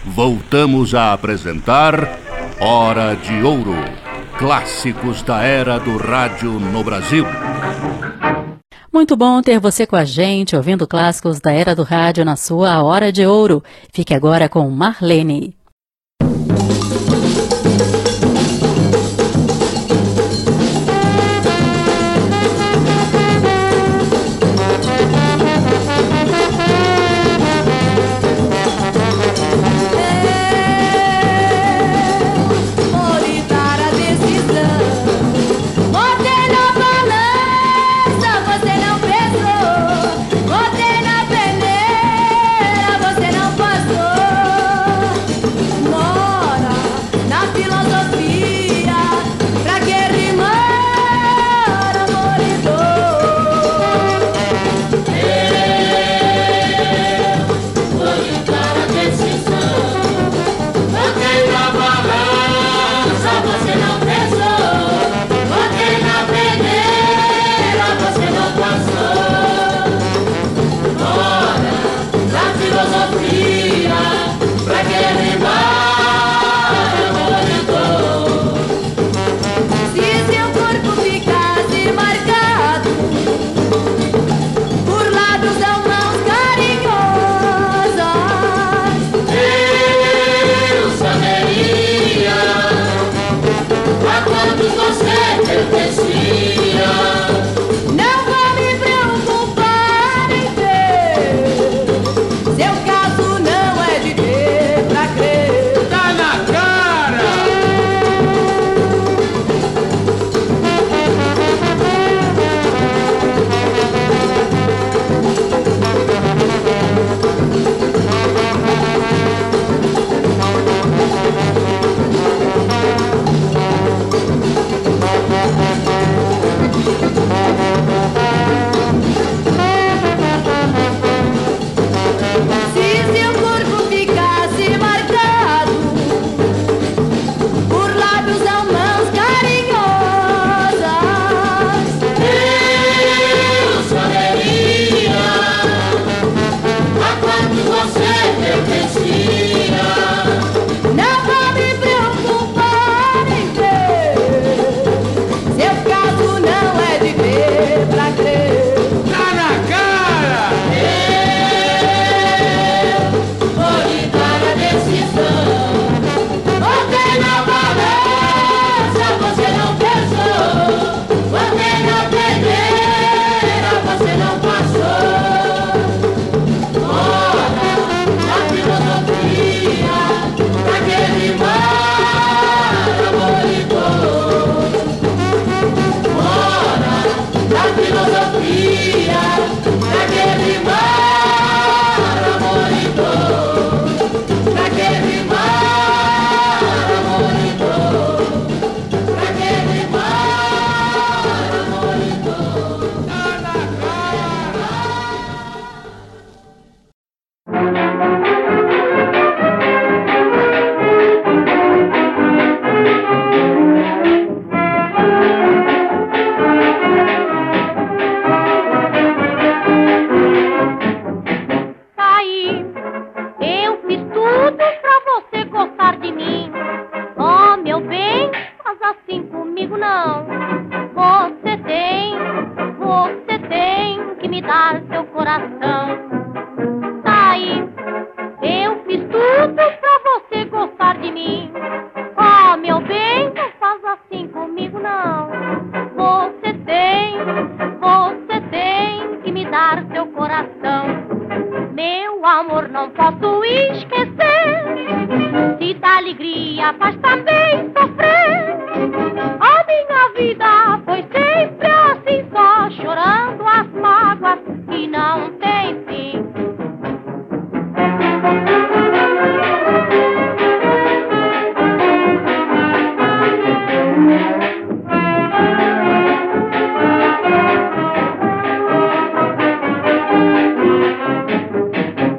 voltamos a apresentar Hora de Ouro, clássicos da era do rádio no Brasil. Muito bom ter você com a gente, ouvindo clássicos da era do rádio na sua Hora de Ouro. Fique agora com Marlene.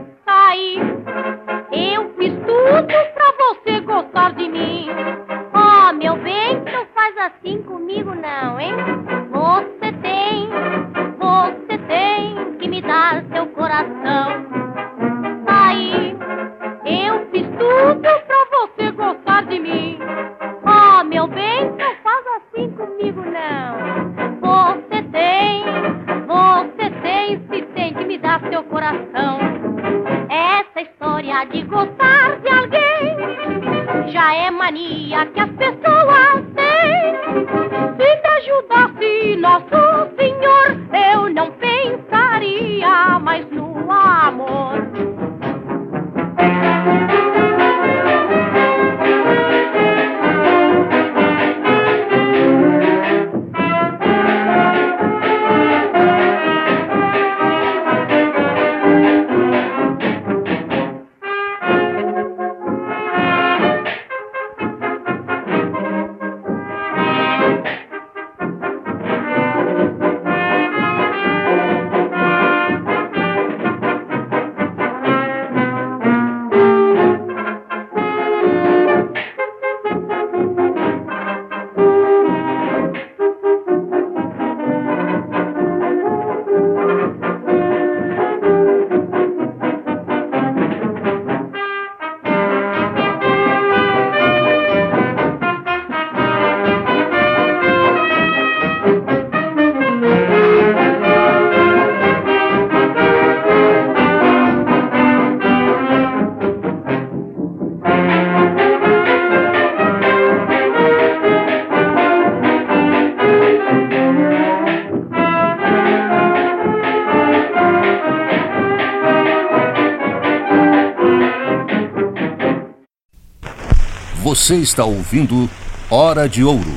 Eu fiz tudo pra você gostar de mim. Essa história de gostar de alguém já é mania que as pessoas têm. Se me ajudasse Nosso Senhor, eu não pensaria mais no amor. Você está ouvindo Hora de Ouro.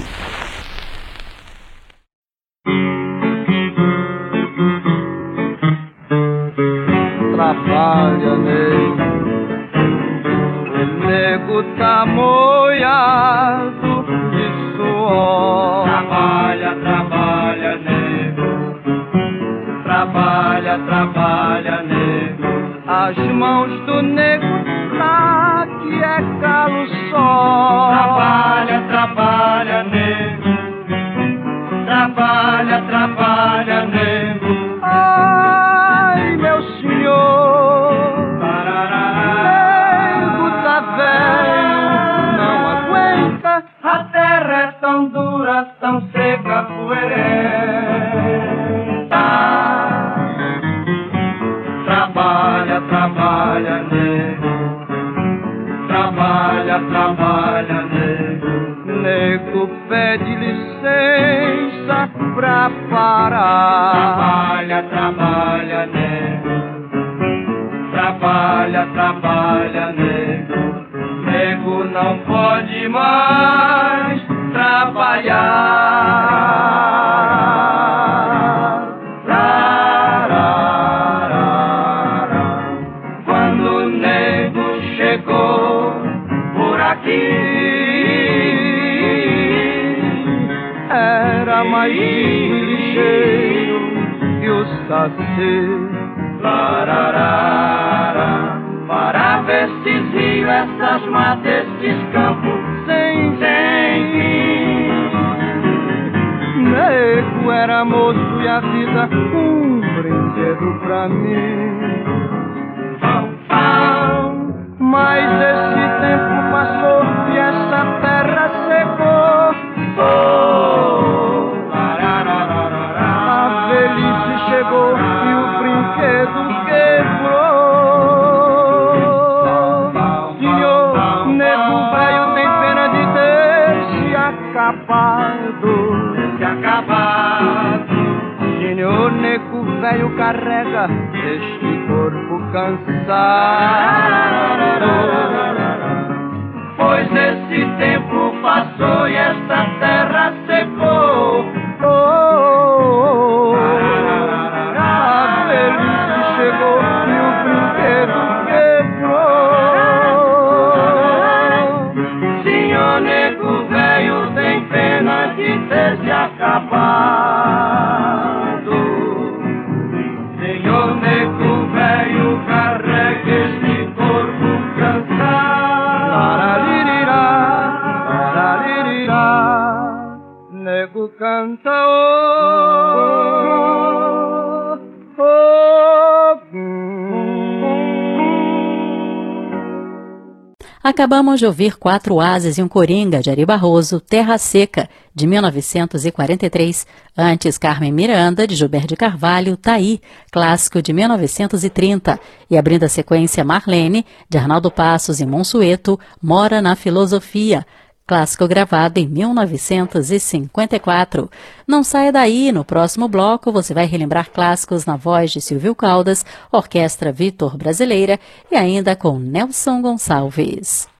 Trabalha, nego, o nego tá molhado de suor. Trabalha, trabalha, nego, trabalha, trabalha, nego. As mãos do nego tá que é calo só. Trabalha, trabalha, nego, trabalha, trabalha, nego. Ai, meu senhor, nego tá velho, não aguenta. A terra é tão dura, tão seca, poeirenta. Trabalha, trabalha, nego, trabalha, trabalha, nego. Nego pede licença pra parar. Trabalha, trabalha, nego, trabalha, trabalha, nego. Nego não pode mais trabalhar. Quando o nego chegou por aqui, Era mais ligeiro que o saci. lararara, para ver se rio essas matas, esses campos Sem sem nego era moço e a vida um brinquedo pra mim. Mas esse tempo passou e essa terra secou. A velhice chegou e o brinquedo quebrou. Senhor, nego velho tem pena de ter se acabado. Senhor, nego velho carrega este corpo cansado. Pois esse tempo passou e esta terra secou. A velhice chegou e o brinquedo quebrou. Senhor nego velho tem pena de ter se acabado. Senhor nego velho carrega este corpo cansado. Lararirá, nego canta Acabamos de ouvir 4 Ases e um Coringa, de Ari Barroso, Terra Seca, de 1943. Antes, Carmen Miranda, de Gilberto de Carvalho, Taí, clássico de 1930. E abrindo a sequência, Marlene, de Arnaldo Passos e Monsueto, Mora na Filosofia, clássico gravado em 1954. Não saia daí, no próximo bloco você vai relembrar clássicos na voz de Silvio Caldas, Orquestra Vitor Brasileira e ainda com Nelson Gonçalves.